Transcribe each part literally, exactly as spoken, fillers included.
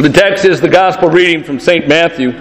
The text is the gospel reading from Saint Matthew.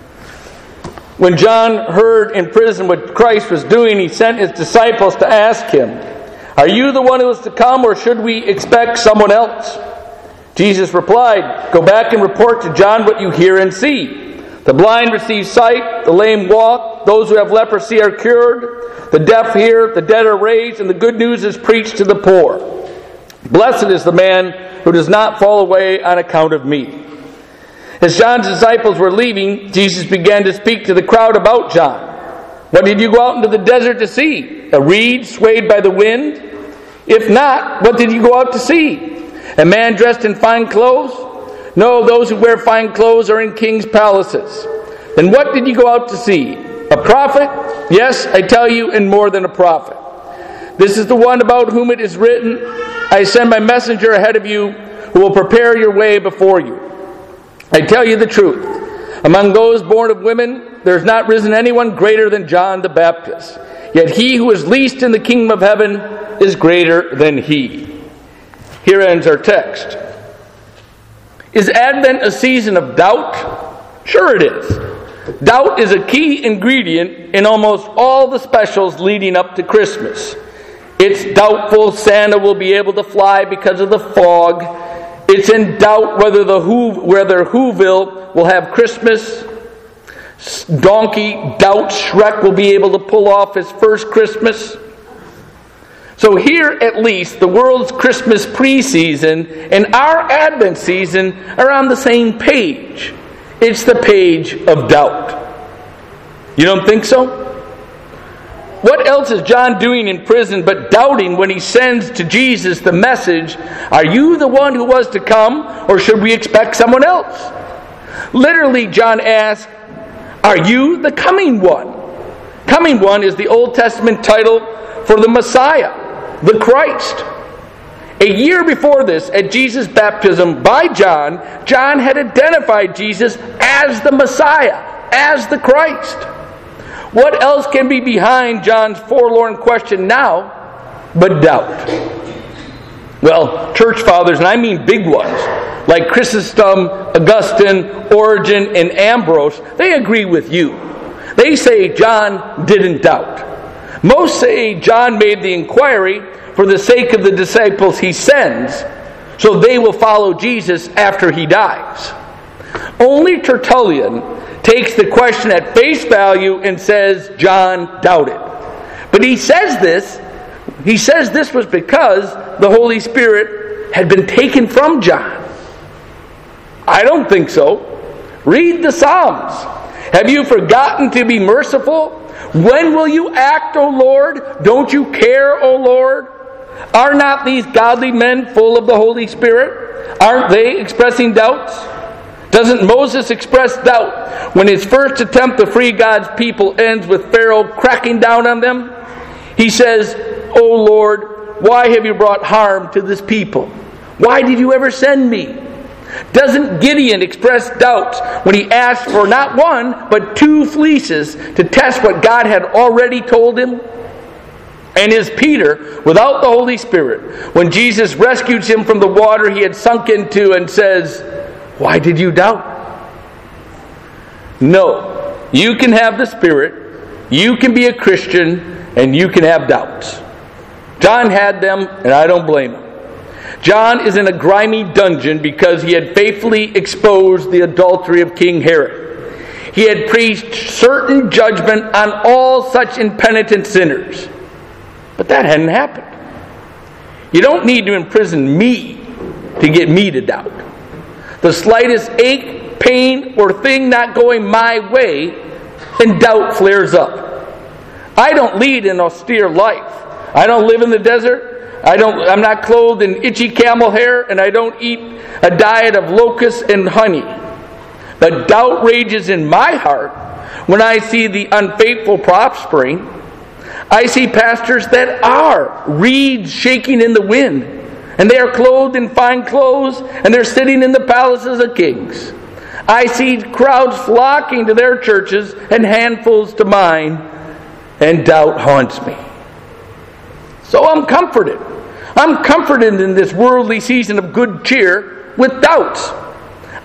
When John heard in prison what Christ was doing, he sent his disciples to ask him, "Are you the one who is to come, or should we expect someone else?" Jesus replied, "Go back and report to John what you hear and see. The blind receive sight, the lame walk, those who have leprosy are cured, the deaf hear, the dead are raised, and the good news is preached to the poor. Blessed is the man who does not fall away on account of me." As John's disciples were leaving, Jesus began to speak to the crowd about John. "What did you go out into the desert to see? A reed swayed by the wind? If not, what did you go out to see? A man dressed in fine clothes? No, those who wear fine clothes are in king's palaces. Then what did you go out to see? A prophet? Yes, I tell you, and more than a prophet. This is the one about whom it is written, 'I send my messenger ahead of you who will prepare your way before you.' I tell you the truth. Among those born of women, there has not risen anyone greater than John the Baptist. Yet he who is least in the kingdom of heaven is greater than he." Here ends our text. Is Advent a season of doubt? Sure it is. Doubt is a key ingredient in almost all the specials leading up to Christmas. It's doubtful Santa will be able to fly because of the fog. It's in doubt whether the Who, whether Whoville will have Christmas. Donkey doubts Shrek will be able to pull off his first Christmas. So here, at least, the world's Christmas pre-season and our Advent season are on the same page. It's the page of doubt. You don't think so? What else is John doing in prison but doubting when he sends to Jesus the message, "Are you the one who was to come, or should we expect someone else?" Literally, John asks, "Are you the coming one?" Coming one is the Old Testament title for the Messiah, the Christ. A year before this, at Jesus' baptism by John, John had identified Jesus as the Messiah, as the Christ. What else can be behind John's forlorn question now but doubt? Well, church fathers, and I mean big ones, like Chrysostom, Augustine, Origen, and Ambrose, they agree with you. They say John didn't doubt. Most say John made the inquiry for the sake of the disciples he sends, so they will follow Jesus after he dies. Only Tertullian takes the question at face value and says John doubted. But he says this, he says this was because the Holy Spirit had been taken from John. I don't think so. Read the Psalms. Have you forgotten to be merciful? When will you act, O Lord? Don't you care, O Lord? Are not these godly men full of the Holy Spirit? Aren't they expressing doubts? Doesn't Moses express doubt when his first attempt to free God's people ends with Pharaoh cracking down on them? He says, "O Lord, why have you brought harm to this people? Why did you ever send me?" Doesn't Gideon express doubts when he asked for not one, but two fleeces to test what God had already told him? And is Peter, without the Holy Spirit, when Jesus rescues him from the water he had sunk into and says, "Why did you doubt?" No. You can have the Spirit, you can be a Christian, and you can have doubts. John had them, and I don't blame him. John is in a grimy dungeon because he had faithfully exposed the adultery of King Herod. He had preached certain judgment on all such impenitent sinners. But that hadn't happened. You don't need to imprison me to get me to doubt. The slightest ache, pain, or thing not going my way, and doubt flares up. I don't lead an austere life. I don't live in the desert. I don't, I'm not clothed in itchy camel hair, and I don't eat a diet of locusts and honey. But doubt rages in my heart when I see the unfaithful offspring. I see pastors that are reeds shaking in the wind, and they are clothed in fine clothes, and they're sitting in the palaces of kings. I see crowds flocking to their churches and handfuls to mine, and doubt haunts me. So I'm comforted. I'm comforted in this worldly season of good cheer with doubts.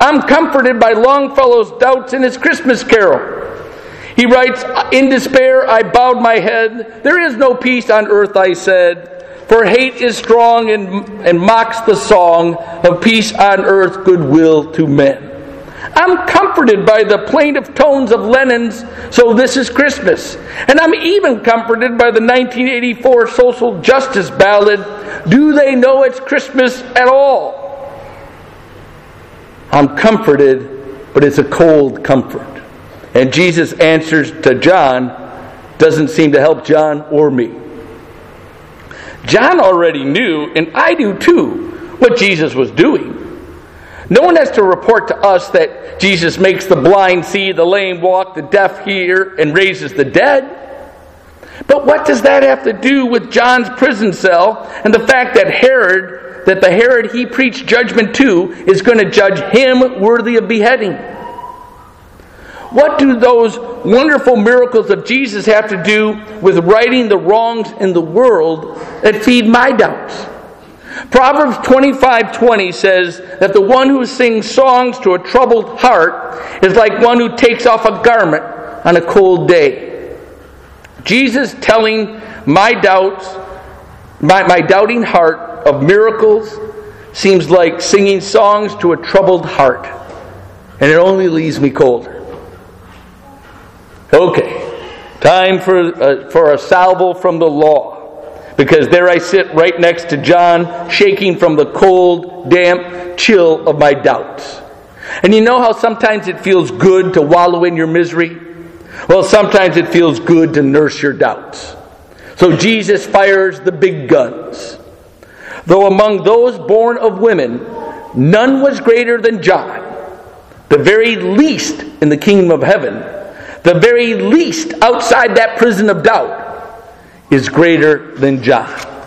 I'm comforted by Longfellow's doubts in his Christmas carol. He writes, in despair I bowed my head. There is no peace on earth, I said, for hate is strong and, and mocks the song of peace on earth, goodwill to men. I'm comforted by the plaintive tones of Lennon's So This Is Christmas. And I'm even comforted by the nineteen eighty-four social justice ballad, Do They Know It's Christmas at All? I'm comforted, but it's a cold comfort. And Jesus' answers to John doesn't seem to help John or me. John already knew, and I do too, what Jesus was doing. No one has to report to us that Jesus makes the blind see, the lame walk, the deaf hear, and raises the dead. But what does that have to do with John's prison cell and the fact that Herod, that the Herod he preached judgment to, is going to judge him worthy of beheading? What do those wonderful miracles of Jesus have to do with righting the wrongs in the world that feed my doubts? Proverbs twenty-five twenty says that the one who sings songs to a troubled heart is like one who takes off a garment on a cold day. Jesus telling my doubts, my, my doubting heart of miracles seems like singing songs to a troubled heart, and it only leaves me colder. Okay, time for uh, for a salvo from the law. Because there I sit right next to John, shaking from the cold, damp chill of my doubts. And you know how sometimes it feels good to wallow in your misery? Well, sometimes it feels good to nurse your doubts. So Jesus fires the big guns. Though among those born of women, none was greater than John, the very least in the kingdom of heaven, the very least outside that prison of doubt, is greater than John.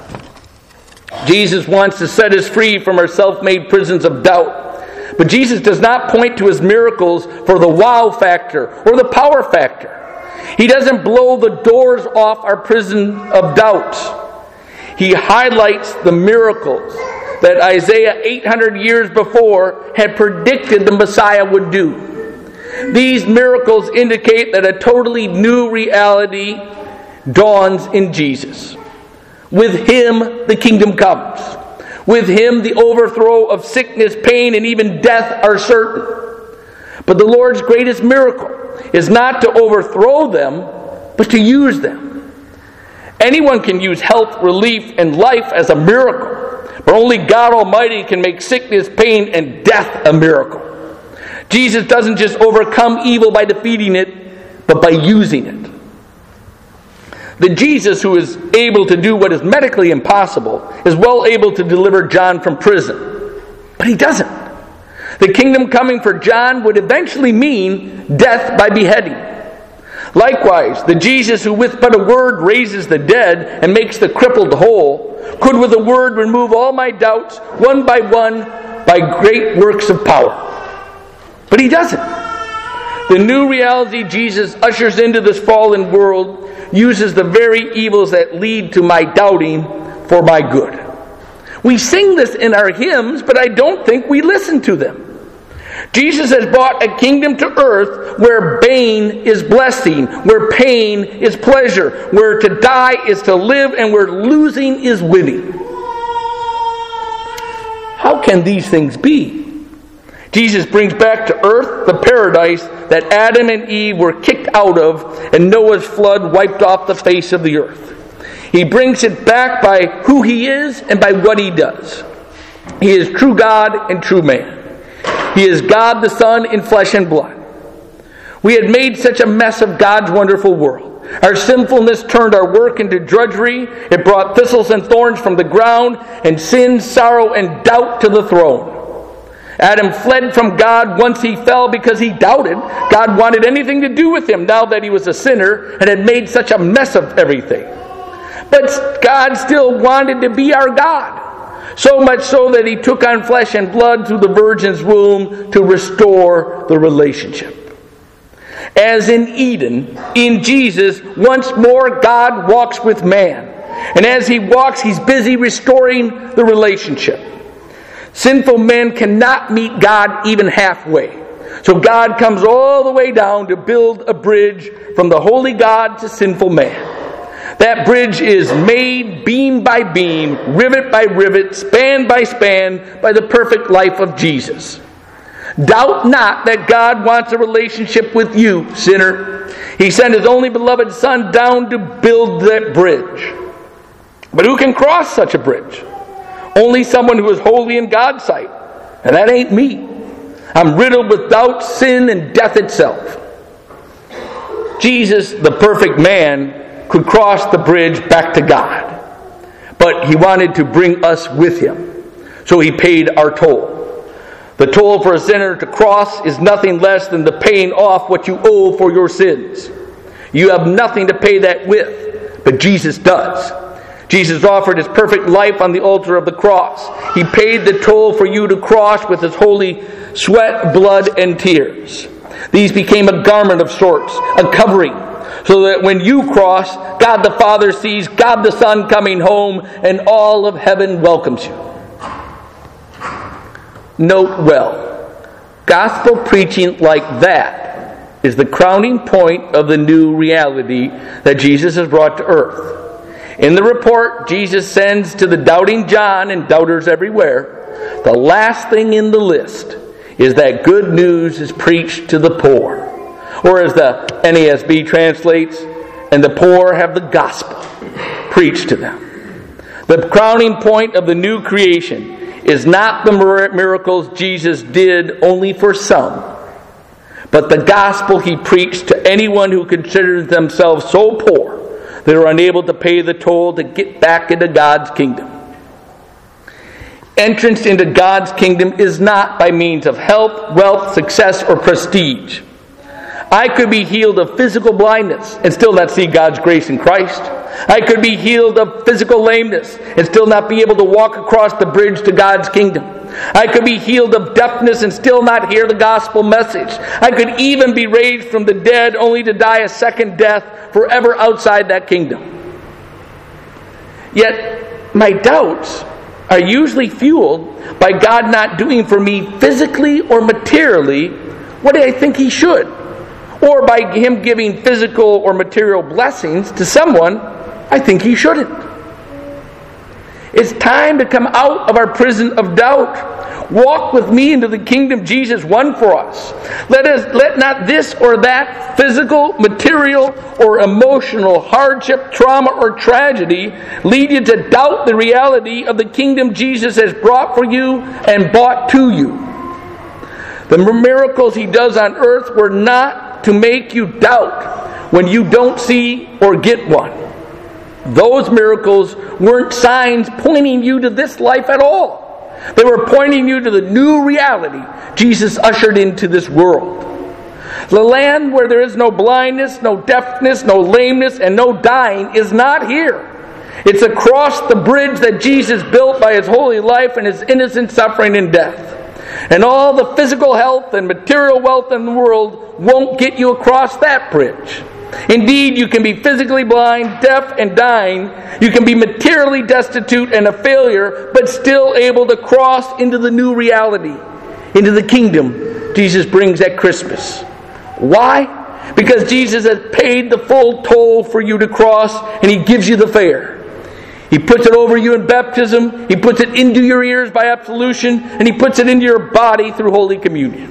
Jesus wants to set us free from our self-made prisons of doubt. But Jesus does not point to his miracles for the wow factor or the power factor. He doesn't blow the doors off our prison of doubt. He highlights the miracles that Isaiah eight hundred years before had predicted the Messiah would do. These miracles indicate that a totally new reality dawns in Jesus. With him, the kingdom comes. With him, the overthrow of sickness, pain, and even death are certain. But the Lord's greatest miracle is not to overthrow them, but to use them. Anyone can use health, relief, and life as a miracle, but only God Almighty can make sickness, pain, and death a miracle. Jesus doesn't just overcome evil by defeating it, but by using it. The Jesus who is able to do what is medically impossible is well able to deliver John from prison. But he doesn't. The kingdom coming for John would eventually mean death by beheading. Likewise, the Jesus who with but a word raises the dead and makes the crippled whole could with a word remove all my doubts one by one by great works of power. But he doesn't. The new reality Jesus ushers into this fallen world uses the very evils that lead to my doubting for my good. We sing this in our hymns, but I don't think we listen to them. Jesus has brought a kingdom to earth where bane is blessing, where pain is pleasure, where to die is to live, and where losing is winning. How can these things be? Jesus brings back to earth the paradise that Adam and Eve were kicked out of and Noah's flood wiped off the face of the earth. He brings it back by who he is and by what he does. He is true God and true man. He is God the Son in flesh and blood. We had made such a mess of God's wonderful world. Our sinfulness turned our work into drudgery. It brought thistles and thorns from the ground, and sin, sorrow, and doubt to the throne. Adam fled from God once he fell because he doubted God wanted anything to do with him now that he was a sinner and had made such a mess of everything. But God still wanted to be our God. So much so that he took on flesh and blood through the virgin's womb to restore the relationship. As in Eden, in Jesus, once more God walks with man. And as he walks, he's busy restoring the relationship. Sinful men cannot meet God even halfway. So God comes all the way down to build a bridge from the holy God to sinful man. That bridge is made beam by beam, rivet by rivet, span by span, by the perfect life of Jesus. Doubt not that God wants a relationship with you, sinner. He sent His only beloved Son down to build that bridge. But who can cross such a bridge? Only someone who is holy in God's sight. And that ain't me. I'm riddled with doubt, sin, and death itself. Jesus, the perfect man, could cross the bridge back to God. But He wanted to bring us with Him. So He paid our toll. The toll for a sinner to cross is nothing less than the paying off what you owe for your sins. You have nothing to pay that with, but Jesus does. Jesus offered His perfect life on the altar of the cross. He paid the toll for you to cross with His holy sweat, blood, and tears. These became a garment of sorts, a covering, so that when you cross, God the Father sees God the Son coming home, and all of heaven welcomes you. Note well, gospel preaching like that is the crowning point of the new reality that Jesus has brought to earth. In the report Jesus sends to the doubting John and doubters everywhere, the last thing in the list is that good news is preached to the poor. Or as the N A S B translates, and the poor have the gospel preached to them. The crowning point of the new creation is not the miracles Jesus did only for some, but the gospel He preached to anyone who considers themselves so poor they are unable to pay the toll to get back into God's kingdom. Entrance into God's kingdom is not by means of health, wealth, success, or prestige. I could be healed of physical blindness and still not see God's grace in Christ. I could be healed of physical lameness and still not be able to walk across the bridge to God's kingdom. I could be healed of deafness and still not hear the gospel message. I could even be raised from the dead only to die a second death forever outside that kingdom. Yet, my doubts are usually fueled by God not doing for me physically or materially what I think He should, or by Him giving physical or material blessings to someone I think He shouldn't. It's time to come out of our prison of doubt. Walk with me into the kingdom Jesus won for us. Let us let not this or that physical, material, or emotional hardship, trauma, or tragedy lead you to doubt the reality of the kingdom Jesus has brought for you and bought to you. The miracles He does on earth were not to make you doubt when you don't see or get one. Those miracles weren't signs pointing you to this life at all. They were pointing you to the new reality Jesus ushered into this world. The land where there is no blindness, no deafness, no lameness, and no dying is not here. It's across the bridge that Jesus built by His holy life and His innocent suffering and death. And all the physical health and material wealth in the world won't get you across that bridge. Indeed, you can be physically blind, deaf, and dying. You can be materially destitute and a failure, but still able to cross into the new reality, into the kingdom Jesus brings at Christmas. Why? Because Jesus has paid the full toll for you to cross, and He gives you the fare. He puts it over you in baptism, He puts it into your ears by absolution, and He puts it into your body through Holy Communion.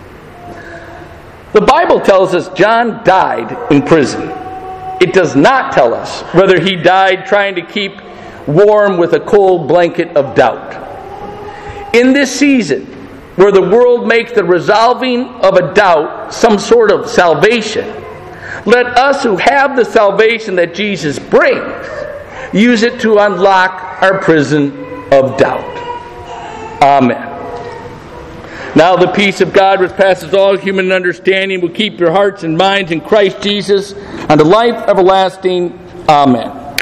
The Bible tells us John died in prison. It does not tell us whether he died trying to keep warm with a cold blanket of doubt. In this season, where the world makes the resolving of a doubt some sort of salvation, let us who have the salvation that Jesus brings use it to unlock our prison of doubt. Amen. Now the peace of God, which passes all human understanding, will keep your hearts and minds in Christ Jesus unto life everlasting. Amen.